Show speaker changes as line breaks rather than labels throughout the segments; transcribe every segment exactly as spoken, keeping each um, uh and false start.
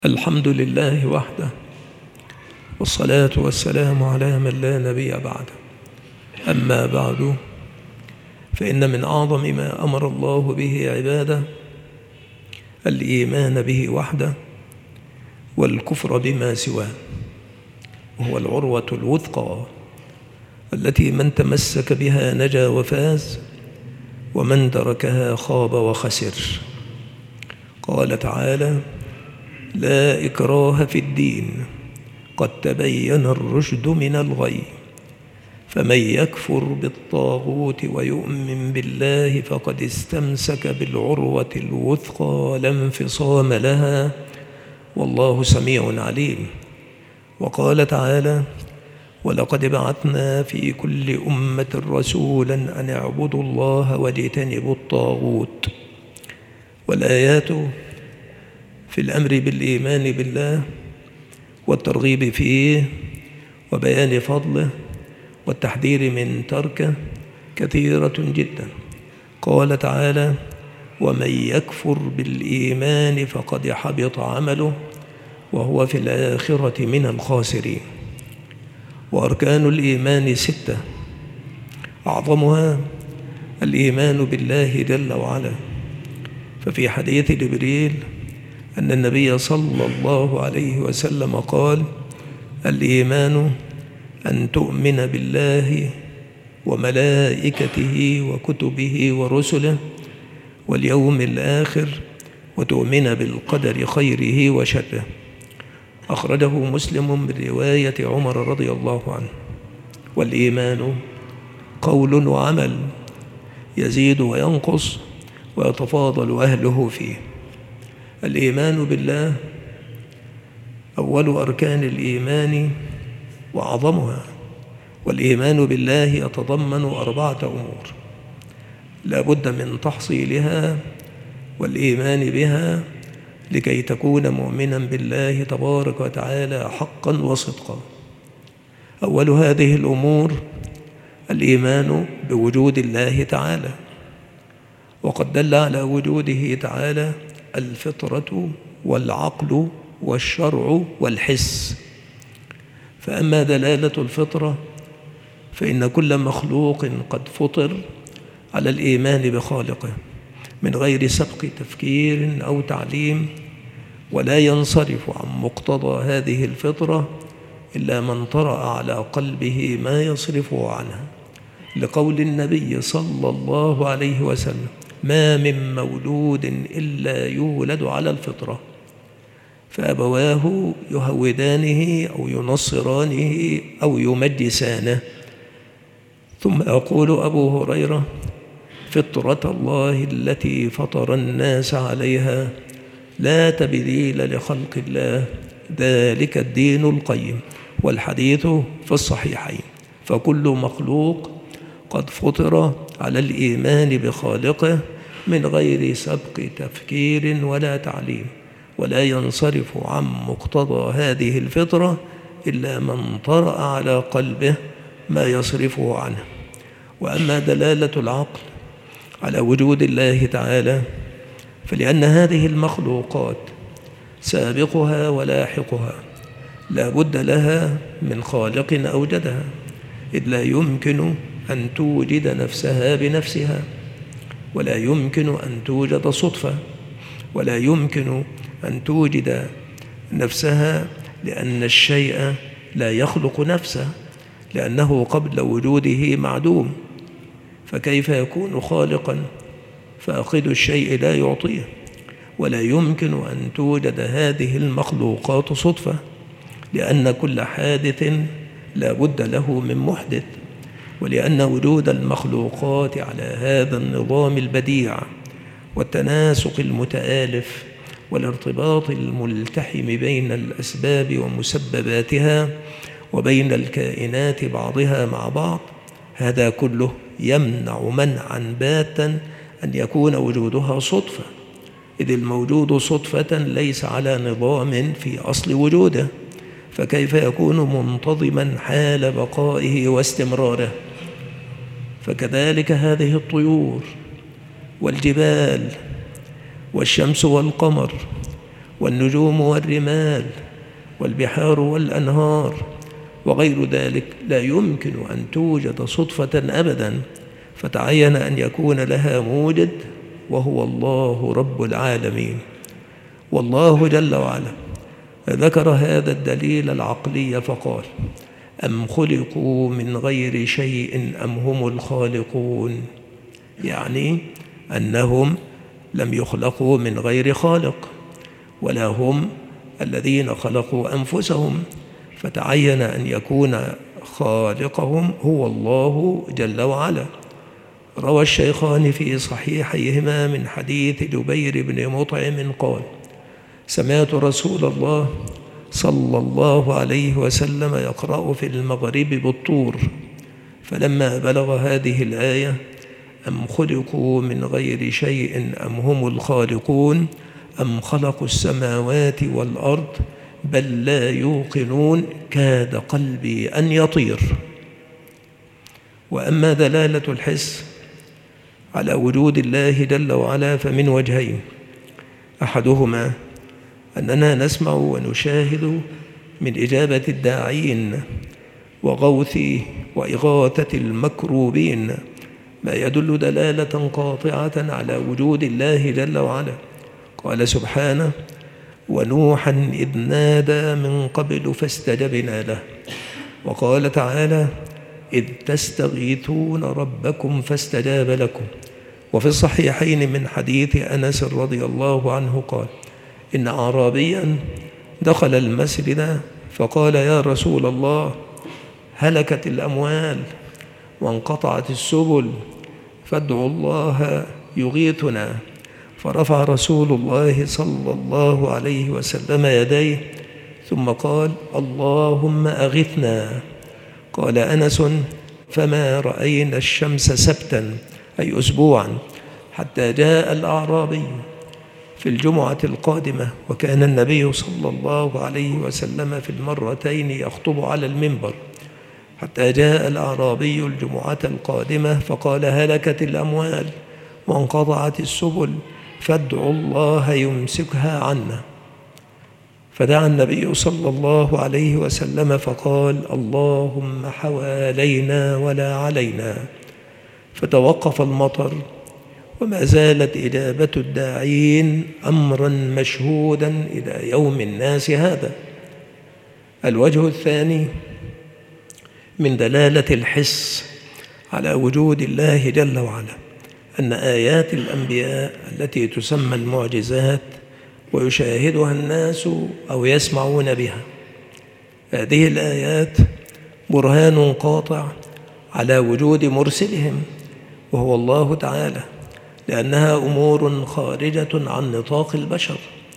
الحمد لله وحده، والصلاة والسلام على من لا نبي بعده. أما بعد، فإن من أعظم ما أمر الله به عباده الإيمان به وحده والكفر بما سواه، وهو العروة الوثقى التي من تمسك بها نجا وفاز، ومن تركها خاب وخسر. قال تعالى: لا إكراه في الدين، قد تبين الرشد من الغي، فمن يكفر بالطاغوت ويؤمن بالله فقد استمسك بالعروة الوثقى لا انفصام لها، والله سميع عليم. وقال تعالى: ولقد بعثنا في كل أمة رسولا أن اعبدوا الله واجتنبوا الطاغوت. والآيات في الأمر بالإيمان بالله والترغيب فيه وبيان فضله والتحذير من تركه كثيرة جدا. قال تعالى: ومن يكفر بالإيمان فقد حبط عمله وهو في الآخرة من الخاسرين. وأركان الإيمان ستة، أعظمها الإيمان بالله جل وعلا. ففي حديث جبريل أن النبي صلى الله عليه وسلم قال: الإيمان أن تؤمن بالله وملائكته وكتبه ورسله واليوم الآخر وتؤمن بالقدر خيره وشره. أخرجه مسلم من رواية عمر رضي الله عنه. والإيمان قول وعمل يزيد وينقص ويتفاضل أهله فيه. الإيمان بالله أول أركان الإيمان وأعظمها، والإيمان بالله يتضمن أربعة أمور لا بد من تحصيلها والإيمان بها لكي تكون مؤمنا بالله تبارك وتعالى حقا وصدقا. أول هذه الأمور الإيمان بوجود الله تعالى، وقد دل على وجوده تعالى الفطرة والعقل والشرع والحس. فأما دلالة الفطرة فإن كل مخلوق قد فطر على الإيمان بخالقه من غير سبق تفكير أو تعليم، ولا ينصرف عن مقتضى هذه الفطرة إلا من طرأ على قلبه ما يصرفه عنها، لقول النبي صلى الله عليه وسلم: ما من مولود إلا يولد على الفطرة، فأبواه يهودانه أو ينصرانه أو يمجسانه. ثم يقول أبو هريرة: فطرة الله التي فطر الناس عليها لا تبديل لخلق الله، ذلك الدين القيم. والحديث في الصحيحين. فكل مخلوق قد فطر على الإيمان بخالقه من غير سبق تفكير ولا تعليم، ولا ينصرف عن مقتضى هذه الفطرة إلا من طرأ على قلبه ما يصرفه عنه. وأما دلالة العقل على وجود الله تعالى فلأن هذه المخلوقات سابقها ولاحقها لا بد لها من خالق أوجدها، إذ لا يمكن أن توجد نفسها بنفسها، ولا يمكن أن توجد صدفة، ولا يمكن أن توجد نفسها، لأن الشيء لا يخلق نفسه، لأنه قبل وجوده معدوم. فكيف يكون خالقا فاقد الشيء لا يعطيه؟ ولا يمكن أن توجد هذه المخلوقات صدفة، لأن كل حادث لا بد له من محدث، ولأن وجود المخلوقات على هذا النظام البديع والتناسق المتآلف والارتباط الملتحم بين الأسباب ومسبباتها وبين الكائنات بعضها مع بعض، هذا كله يمنع منعا باتا أن يكون وجودها صدفة، إذ الموجود صدفة ليس على نظام في أصل وجوده، فكيف يكون منتظما حال بقائه واستمراره؟ فكذلك هذه الطيور والجبال والشمس والقمر والنجوم والرمال والبحار والأنهار وغير ذلك لا يمكن أن توجد صدفة أبدا، فتعين أن يكون لها موجد وهو الله رب العالمين. والله جل وعلا ذكر هذا الدليل العقلي فقال: أم خلقوا من غير شيء أم هم الخالقون، يعني أنهم لم يخلقوا من غير خالق، ولا هم الذين خلقوا أنفسهم، فتعين أن يكون خالقهم هو الله جل وعلا. روى الشيخان في صحيحيهما من حديث جبير بن مطعم قال: سمعت رسول الله صلى الله عليه وسلم يقرأ في المغرب بالطور، فلما بلغ هذه الآية: أم خلقوا من غير شيء أم هم الخالقون أم خلقوا السماوات والأرض بل لا يوقنون، كاد قلبي أن يطير. وأما دلالة الحس على وجود الله جل وعلا فمن وجهين: أحدهما أننا نسمع ونشاهد من إجابة الداعين وغوث وإغاثة المكروبين ما يدل دلالة قاطعة على وجود الله جل وعلا. قال سبحانه: ونوحا إذ نادى من قبل فاستجبنا له. وقال تعالى: إذ تستغيثون ربكم فاستجاب لكم. وفي الصحيحين من حديث أنس رضي الله عنه قال: إن أعرابيا دخل المسجد فقال: يا رسول الله، هلكت الأموال وانقطعت السبل، فادعوا الله يغيثنا. فرفع رسول الله صلى الله عليه وسلم يديه ثم قال: اللهم أغثنا. قال أنس: فما رأينا الشمس سبتا، أي أسبوعا، حتى جاء الأعرابي في الجمعة القادمة، وكان النبي صلى الله عليه وسلم في المرتين يخطب على المنبر، حتى جاء الأعرابي الجمعة القادمة فقال: هلكت الأموال وانقطعت السبل، فادعوا الله يمسكها عنا. فدعا النبي صلى الله عليه وسلم فقال: اللهم حوالينا ولا علينا. فتوقف المطر، وما زالت إجابة الداعين أمرا مشهودا إلى يوم الناس هذا. الوجه الثاني من دلالة الحس على وجود الله جل وعلا أن آيات الأنبياء التي تسمى المعجزات ويشاهدها الناس أو يسمعون بها، هذه الآيات برهان قاطع على وجود مرسلهم وهو الله تعالى، لأنها أمور خارجة عن نطاق البشر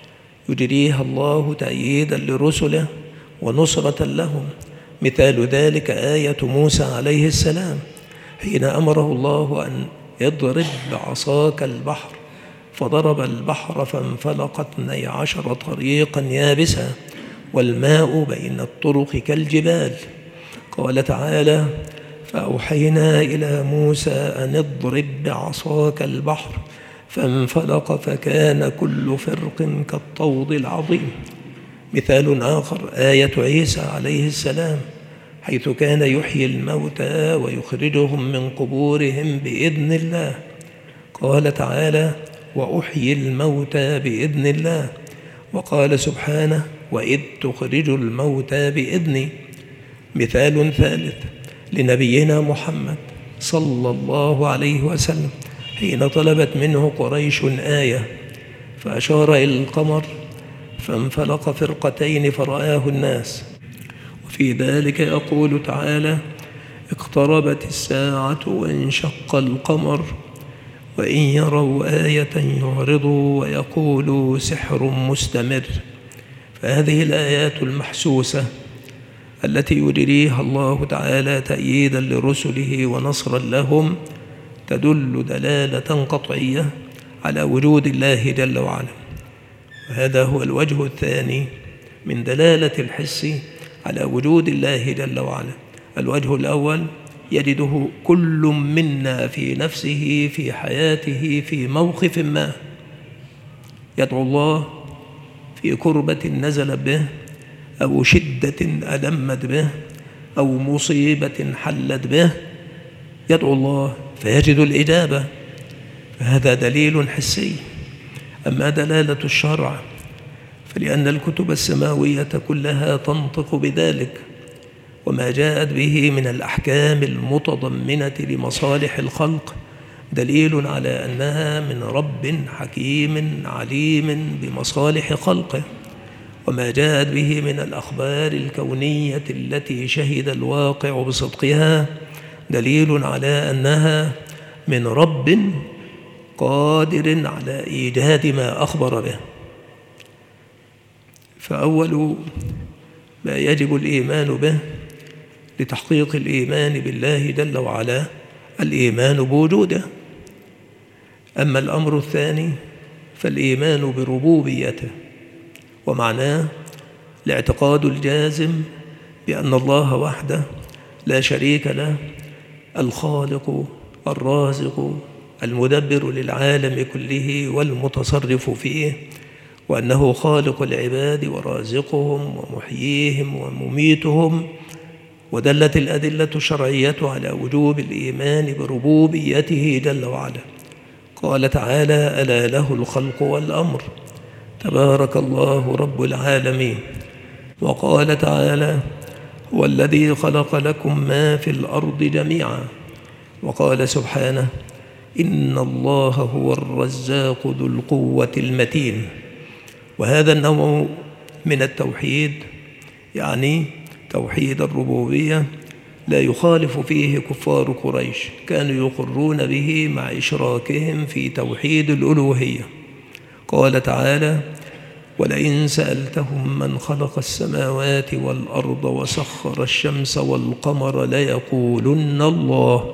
يجريها الله تأييدا لرسله ونصرة لهم. مثال ذلك آية موسى عليه السلام حين أمره الله أن يضرب بعصاك البحر، فضرب البحر فانفلق اثني عشر طريقا يابسا والماء بين الطرق كالجبال. قال تعالى: فأوحينا إلى موسى أن اضرب بعصاك البحر فانفلق فكان كل فرق كالطود العظيم. مثال آخر آية عيسى عليه السلام حيث كان يحيي الموتى ويخرجهم من قبورهم بإذن الله. قال تعالى: وأحيي الموتى بإذن الله. وقال سبحانه: وإذ تخرج الموتى بإذني. مثال ثالث لنبينا محمد صلى الله عليه وسلم حين طلبت منه قريش آية فأشار إلى القمر فانفلق فرقتين فرآه الناس. وفي ذلك يقول تعالى: اقتربت الساعة وانشق القمر وإن يروا آية يعرضوا ويقولوا سحر مستمر. فهذه الآيات المحسوسة التي يجريها الله تعالى تأييدا لرسله ونصرا لهم تدل دلالة قطعية على وجود الله جل وعلا. وهذا هو الوجه الثاني من دلالة الحس على وجود الله جل وعلا. الوجه الأول يجده كل منا في نفسه في حياته في موقف ما، يدعو الله في كربة نزل به، أو شدة ألمت به، أو مصيبة حلت به، يدعو الله فيجد الإجابة، فهذا دليل حسي. أما دلالة الشرع فلأن الكتب السماوية كلها تنطق بذلك، وما جاءت به من الأحكام المتضمنة لمصالح الخلق دليل على أنها من رب حكيم عليم بمصالح خلقه، وما جاءت به من الأخبار الكونية التي شهد الواقع بصدقها دليل على أنها من رب قادر على إيجاد ما أخبر به. فأول ما يجب الإيمان به لتحقيق الإيمان بالله جل وعلا الإيمان بوجوده. أما الأمر الثاني فالإيمان بربوبيته، ومعناه الاعتقاد الجازم بأن الله وحده لا شريك له الخالق الرازق المدبر للعالم كله والمتصرف فيه، وأنه خالق العباد ورازقهم ومحييهم ومميتهم. ودلت الأدلة الشرعية على وجوب الإيمان بربوبيته جل وعلا. قال تعالى: ألا له الخلق والأمر تبارك الله رب العالمين. وقال تعالى: هو الذي خلق لكم ما في الأرض جميعا. وقال سبحانه: إن الله هو الرزاق ذو القوة المتين. وهذا النوع من التوحيد يعني توحيد الربوبية لا يخالف فيه كفار قريش، كانوا يقرون به مع إشراكهم في توحيد الألوهية. قال تعالى: ولئن سألتهم من خلق السماوات والأرض وسخر الشمس والقمر ليقولن الله.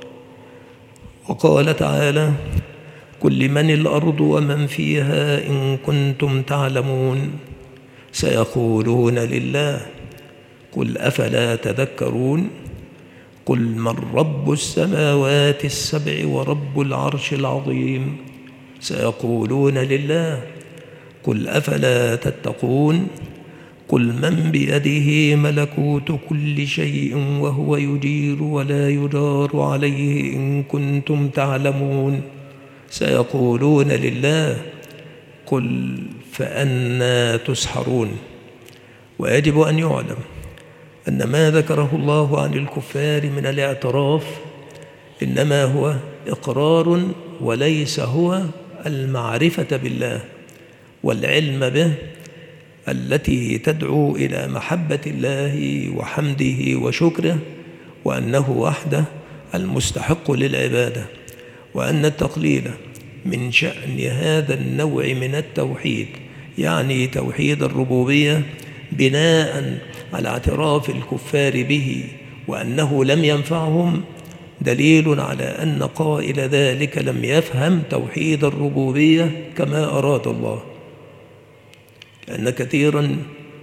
وقال تعالى: قل لمن الأرض ومن فيها إن كنتم تعلمون سيقولون لله قل أفلا تذكرون. قل من رب السماوات السبع ورب العرش العظيم سيقولون لله قل أفلا تتقون. قل من بيده ملكوت كل شيء وهو يجير ولا يجار عليه إن كنتم تعلمون سيقولون لله قل فأنى تسحرون. ويجب أن يعلم أن ما ذكره الله عن الكفار من الاعتراف إنما هو إقرار وليس هو المعرفة بالله والعلم به التي تدعو إلى محبة الله وحمده وشكره، وأنه وحده المستحق للعبادة، وأن التقليل من شأن هذا النوع من التوحيد يعني توحيد الربوبية بناء على اعتراف الكفار به وأنه لم ينفعهم دليل على أن قائل ذلك لم يفهم توحيد الربوبية كما أراد الله. لأن كثيرا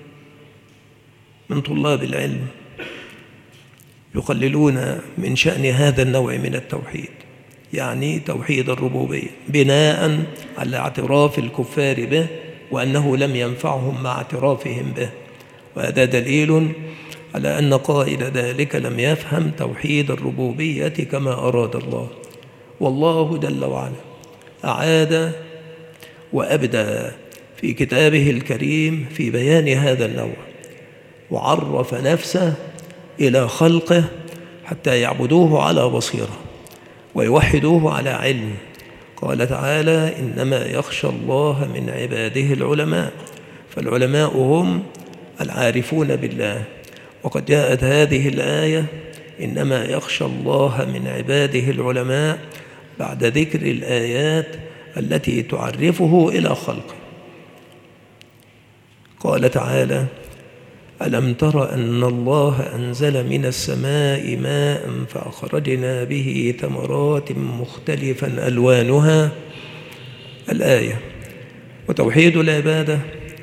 من طلاب العلم يقللون من شأن هذا النوع من التوحيد يعني توحيد الربوبية بناء على اعتراف الكفار به وأنه لم ينفعهم مع اعترافهم به، وهذا دليل على أن قائل ذلك لم يفهم توحيد الربوبية كما أراد الله. والله جل وعلا أعاد وأبدى في كتابه الكريم في بيان هذا النوع، وعرف نفسه إلى خلقه حتى يعبدوه على بصيرة ويوحدوه على علم. قال تعالى: إنما يخشى الله من عباده العلماء. فالعلماء هم العارفون بالله. وقد جاءت هذه الآية إنما يخشى الله من عباده العلماء بعد ذكر الآيات التي تعرفه إلى خلقه. قال تعالى: ألم تر أن الله أنزل من السماء ماء فأخرجنا به ثمرات مختلفا ألوانها الآية. وتوحيد العبادة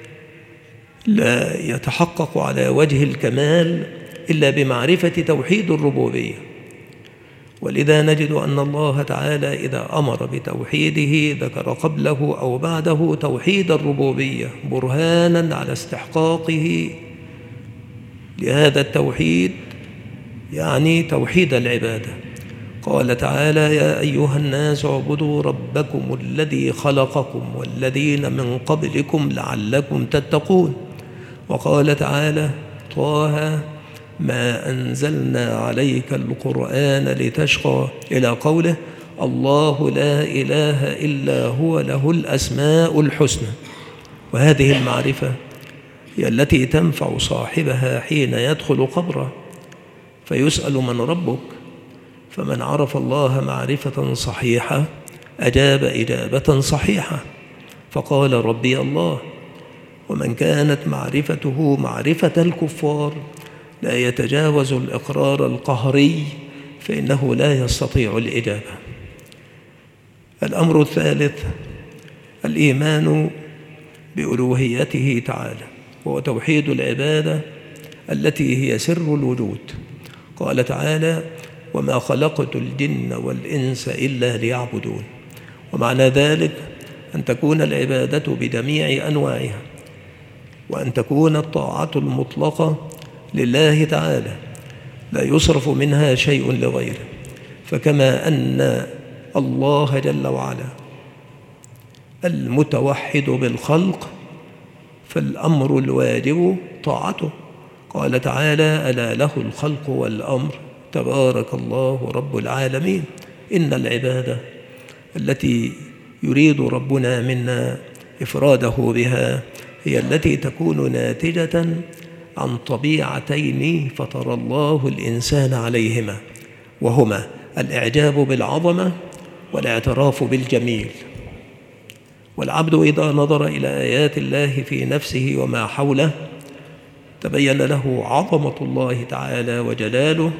لا يتحقق على وجه الكمال إلا بمعرفة توحيد الربوبية، ولذا نجد أن الله تعالى إذا أمر بتوحيده ذكر قبله أو بعده توحيد الربوبية برهانا على استحقاقه لهذا التوحيد، يعني توحيد العبادة. قال تعالى: يا أيها الناس اعبدوا ربكم الذي خلقكم والذين من قبلكم لعلكم تتقون. وقال تعالى: طه ما أنزلنا عليك القرآن لتشقى، إلى قوله: الله لا إله إلا هو له الأسماء الحسنى. وهذه المعرفة هي التي تنفع صاحبها حين يدخل قبره فيسأل: من ربك؟ فمن عرف الله معرفة صحيحة أجاب إجابة صحيحة فقال: ربي الله. ومن كانت معرفته معرفة الكفار لا يتجاوز الإقرار القهري فإنه لا يستطيع الإجابة. الأمر الثالث الإيمان بألوهيته تعالى، وهو توحيد العبادة التي هي سر الوجود. قال تعالى: وما خلقت الجن والإنس إلا ليعبدون. ومعنى ذلك أن تكون العبادة بجميع أنواعها، وأن تكون الطاعة المطلقة لله تعالى لا يصرف منها شيء لغيره. فكما أن الله جل وعلا المتوحد بالخلق فالأمر الواجب طاعته. قال تعالى: ألا له الخلق والأمر تبارك الله رب العالمين. إن العبادة التي يريد ربنا منا إفراده بها هي التي تكون ناتجة عن طبيعتين فطر الله الإنسان عليهما، وهما الإعجاب بالعظمة والاعتراف بالجميل. والعبد إذا نظر إلى آيات الله في نفسه وما حوله تبين له عظمة الله تعالى وجلاله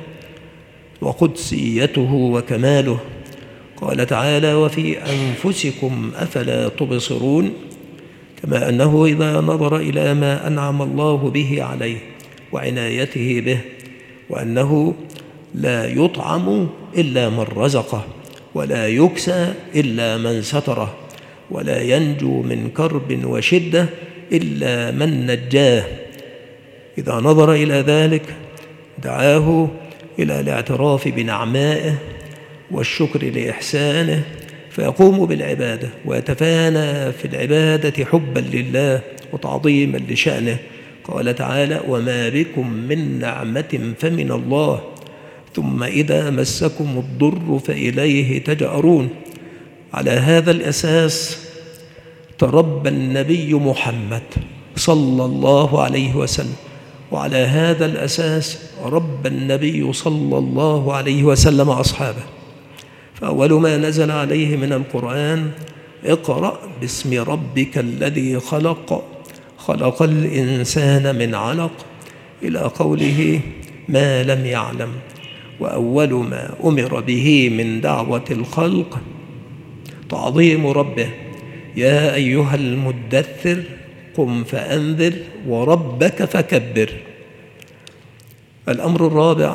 وقدسيته وكماله. قال تعالى: وفي أنفسكم أفلا تبصرون. كما أنه إذا نظر إلى ما أنعم الله به عليه وعنايته به، وأنه لا يطعم إلا من رزقه، ولا يكسى إلا من ستره، ولا ينجو من كرب وشدة إلا من نجاه. إذا نظر إلى ذلك دعاه إلى الاعتراف بنعمائه والشكر لإحسانه فيقوم بالعبادة ويتفانى في العبادة حبا لله وتعظيما لشأنه. قال تعالى: وما بكم من نعمة فمن الله ثم إذا مسكم الضر فإليه تجأرون. على هذا الأساس تربى النبي محمد صلى الله عليه وسلم، وعلى هذا الأساس ربى النبي صلى الله عليه وسلم أصحابه. فأول ما نزل عليه من القرآن: اقرأ باسم ربك الذي خلق خلق الإنسان من علق، إلى قوله: ما لم يعلم. وأول ما أمر به من دعوة الخلق تعظيم ربه: يا أيها المدثر قم فأنذر وربك فكبر. الأمر الرابع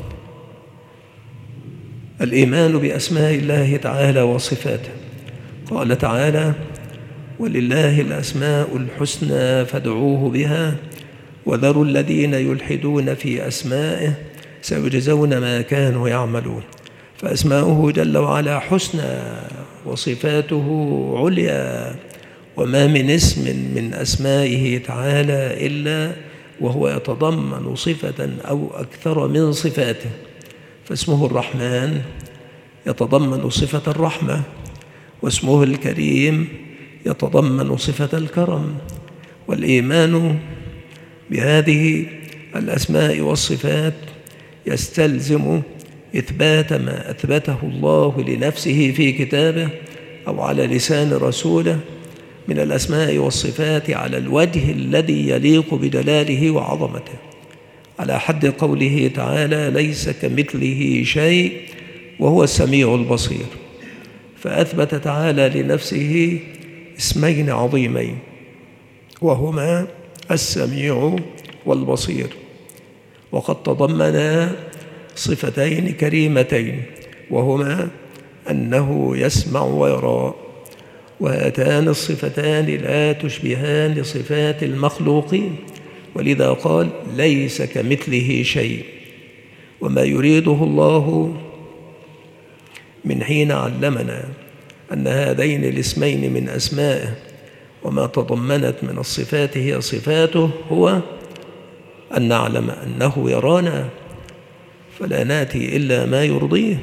الإيمان بأسماء الله تعالى وصفاته. قال تعالى: ولله الأسماء الحسنى فادعوه بها وذروا الذين يلحدون في أسمائه سيجزون ما كانوا يعملون. فأسماؤه جل وعلا حسنى وصفاته عليا، وما من اسم من أسمائه تعالى إلا وهو يتضمن صفة أو أكثر من صفاته. فاسمه الرحمن يتضمن صفة الرحمة، واسمه الكريم يتضمن صفة الكرم. والإيمان بهذه الأسماء والصفات يستلزم إثبات ما أثبته الله لنفسه في كتابه أو على لسان رسوله من الأسماء والصفات على الوجه الذي يليق بجلاله وعظمته، على حد قوله تعالى: ليس كمثله شيء وهو السميع البصير. فأثبت تعالى لنفسه اسمين عظيمين وهما السميع والبصير، وقد تضمنا صفتين كريمتين وهما أنه يسمع ويرى، وهاتان الصفتان لا تشبهان صفات المخلوقين، ولذا قال ليس كمثله شيء. وما يريده الله من حين علمنا أن هذين الاسمين من أسمائه وما تضمنت من الصفات هي صفاته هو أن نعلم أنه يرانا فلا ناتي إلا ما يرضيه،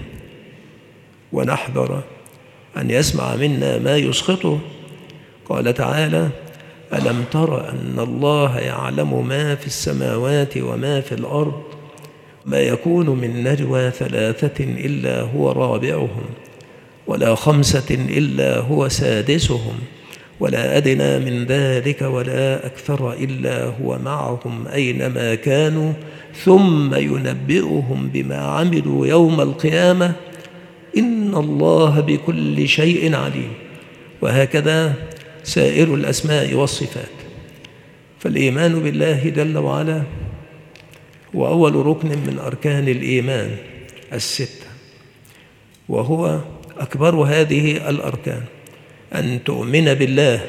ونحذر أن يسمع منا ما يسخطه. قال تعالى: ألم تر أن الله يعلم ما في السماوات وما في الأرض، ما يكون من نجوى ثلاثة إلا هو رابعهم، ولا خمسة إلا هو سادسهم، ولا أدنى من ذلك ولا أكثر إلا هو معهم أينما كانوا ثم ينبئهم بما عملوا يوم القيامة إن الله بكل شيء عليم. وهكذا سائر الأسماء والصفات. فالإيمان بالله جل وعلا هو أول ركن من أركان الإيمان الستة، وهو أكبر هذه الأركان، أن تؤمن بالله.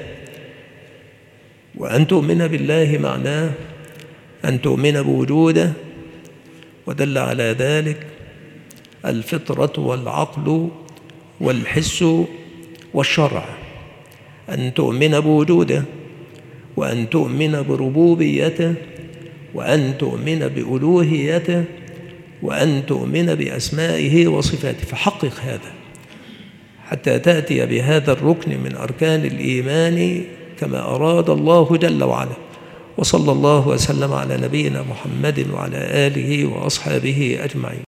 وأن تؤمن بالله معناه أن تؤمن بوجوده، ودل على ذلك الفطرة والعقل والحس والشرع. أن تؤمن بوجوده، وأن تؤمن بربوبيته، وأن تؤمن بألوهيته، وأن تؤمن بأسمائه وصفاته. فحقق هذا حتى تأتي بهذا الركن من أركان الإيمان كما أراد الله جل وعلا. وصلى الله وسلم على نبينا محمد وعلى آله وأصحابه أجمعين.